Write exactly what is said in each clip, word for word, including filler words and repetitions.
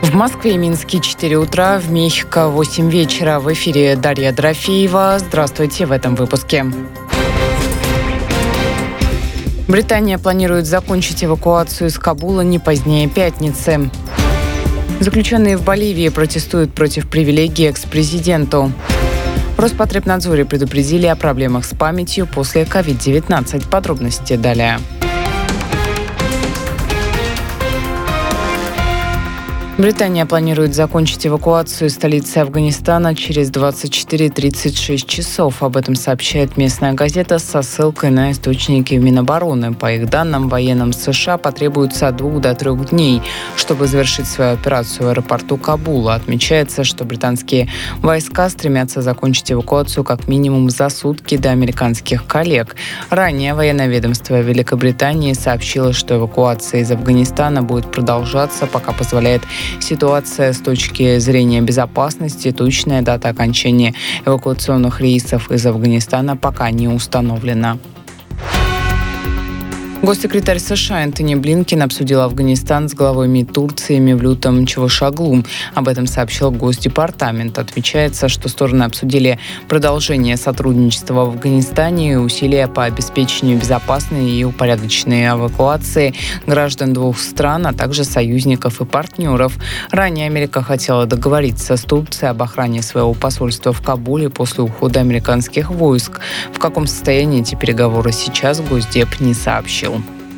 В Москве и Минске четыре утра, в Мехико восемь вечера. В эфире Дарья Дорофеева. Здравствуйте в этом выпуске. Британия планирует закончить эвакуацию из Кабула не позднее пятницы. Заключенные в Боливии протестуют против привилегий экс-президенту. В Роспотребнадзоре предупредили о проблемах с памятью после ковид девятнадцать. Подробности далее. Британия планирует закончить эвакуацию из столицы Афганистана через двадцать четыре - тридцать шесть часов. Об этом сообщает местная газета со ссылкой на источники в Минобороны. По их данным, военным США потребуется от двух до трех дней, чтобы завершить свою операцию в аэропорту Кабула. Отмечается, что британские войска стремятся закончить эвакуацию как минимум за сутки до американских коллег. Ранее военное ведомство Великобритании сообщило, что эвакуация из Афганистана будет продолжаться, пока позволяет ситуация с точки зрения безопасности. Точная дата окончания эвакуационных рейсов из Афганистана пока не установлена. Госсекретарь США Энтони Блинкен обсудил Афганистан с главой МИД Турции Мевлютом Чавушоглу. Об этом сообщил Госдепартамент. Отмечается, что стороны обсудили продолжение сотрудничества в Афганистане и усилия по обеспечению безопасной и упорядоченной эвакуации граждан двух стран, а также союзников и партнеров. Ранее Америка хотела договориться с Турцией об охране своего посольства в Кабуле после ухода американских войск. В каком состоянии эти переговоры сейчас, Госдеп не сообщил.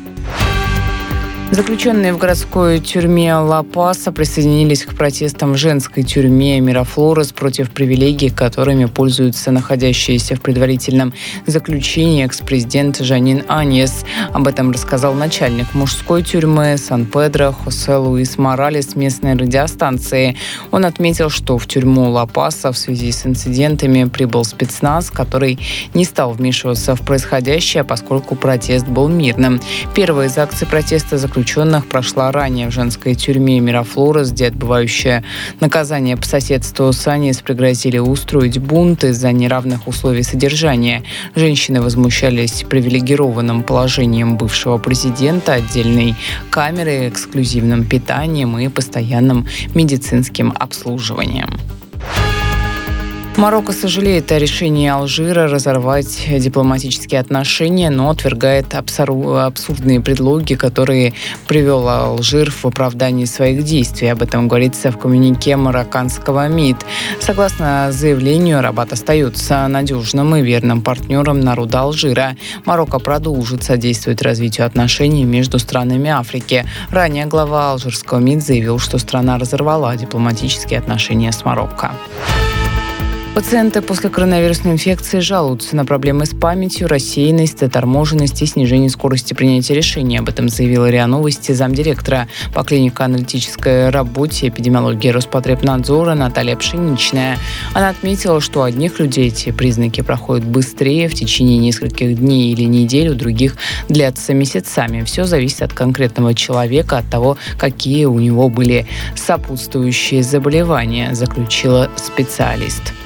Заключенные в городской тюрьме Ла-Паса присоединились к протестам в женской тюрьме Мирафлорес против привилегий, которыми пользуются находящиеся в предварительном заключении экс-президент Жанин Аньес. Об этом рассказал начальник мужской тюрьмы Сан-Педро Хосе Луис Моралес местной радиостанции. Он отметил, что в тюрьму Ла-Паса в связи с инцидентами прибыл спецназ, который не стал вмешиваться в происходящее, поскольку протест был мирным. Первая из акций протеста заключенных Заключенных прошла ранее в женской тюрьме Мирафлорес, где отбывающее наказание по соседству с Аньес пригрозили устроить бунт из-за неравных условий содержания. Женщины возмущались привилегированным положением бывшего президента, отдельной камерой, эксклюзивным питанием и постоянным медицинским обслуживанием. Марокко сожалеет о решении Алжира разорвать дипломатические отношения, но отвергает абсурдные предлоги, которые привел Алжир в оправдании своих действий. Об этом говорится в коммюнике марокканского МИД. Согласно заявлению, Рабат остается надежным и верным партнером народа Алжира. Марокко продолжит содействовать развитию отношений между странами Африки. Ранее глава алжирского МИД заявил, что страна разорвала дипломатические отношения с Марокко. Пациенты после коронавирусной инфекции жалуются на проблемы с памятью, рассеянность, заторможенность и снижение скорости принятия решений. Об этом заявила РИА Новости замдиректора по клинико-аналитической работе и эпидемиологии Роспотребнадзора Наталья Пшеничная. Она отметила, что у одних людей эти признаки проходят быстрее, в течение нескольких дней или недель, у других длятся месяцами. Все зависит от конкретного человека, от того, какие у него были сопутствующие заболевания, заключила специалист.